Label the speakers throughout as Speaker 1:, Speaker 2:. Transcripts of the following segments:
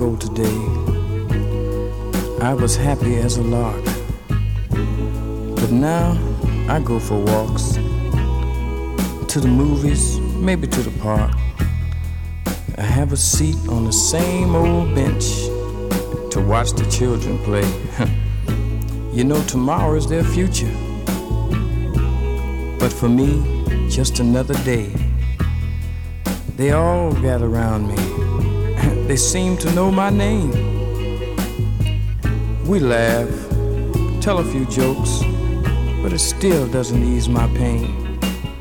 Speaker 1: ago today, I was happy as a lark. But now I go for walks, to the movies, maybe to the park. I have a seat on the same old bench to watch the children play. You know, tomorrow is their future, but for me, just another day. They all gather around me. They seem to know my name. We laugh, tell a few jokes, but it still doesn't ease my pain.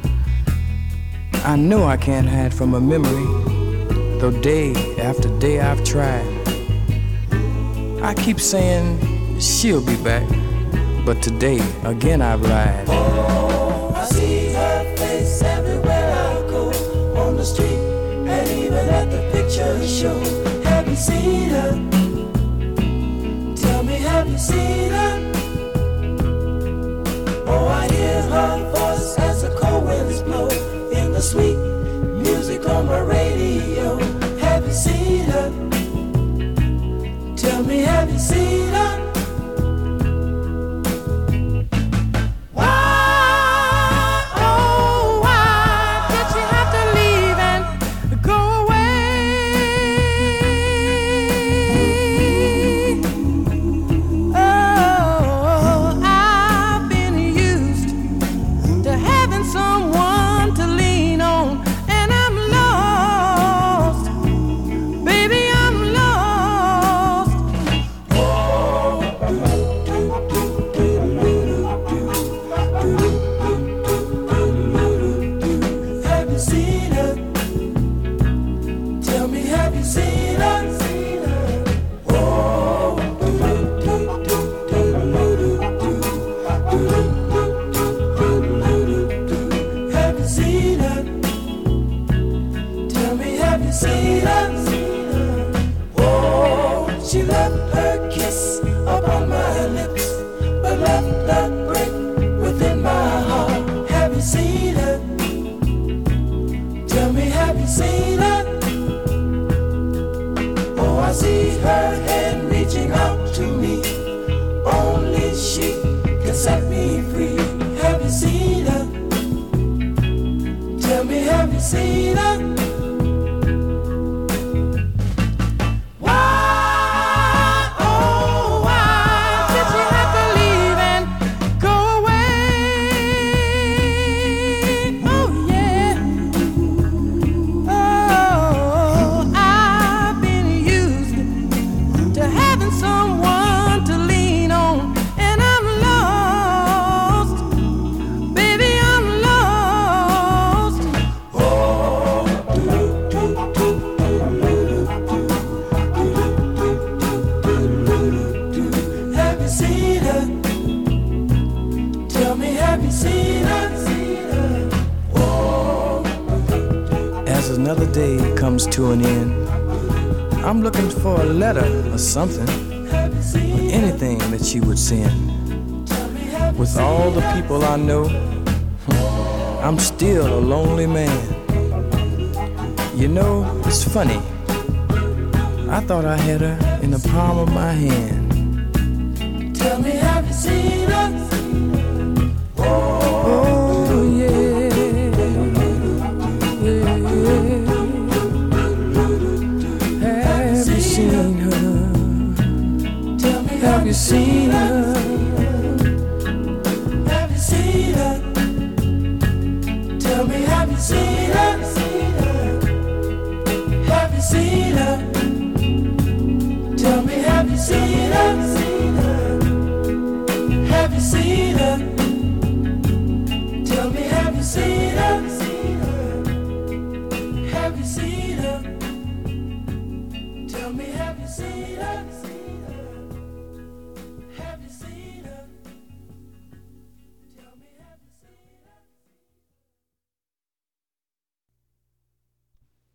Speaker 1: I know I can't hide from a memory, though day after day I've tried. I keep saying she'll be back, but today again I've lied.
Speaker 2: Oh, I see her face everywhere I go, on the street and even at the picture show. Have you seen her? Tell me, have you seen her? Oh, I hear her voice as the cold winds blow in the sweet music on my radio. Have you seen her? Tell me, have you seen her?
Speaker 1: Another day comes to an end. I'm looking for a letter or something, or anything that she would send. With all the people I know, I'm still a lonely man. You know, it's funny, I thought I had her in the palm of my hand.
Speaker 2: Tell me, have you seen her?
Speaker 1: Oh yeah. Have you seen her?
Speaker 2: Have you seen her? Tell me, have you seen her? Have you seen her? Tell me, have you seen her? Have you seen her? Tell me, have you seen her? Have you seen her? Tell me, have you seen her?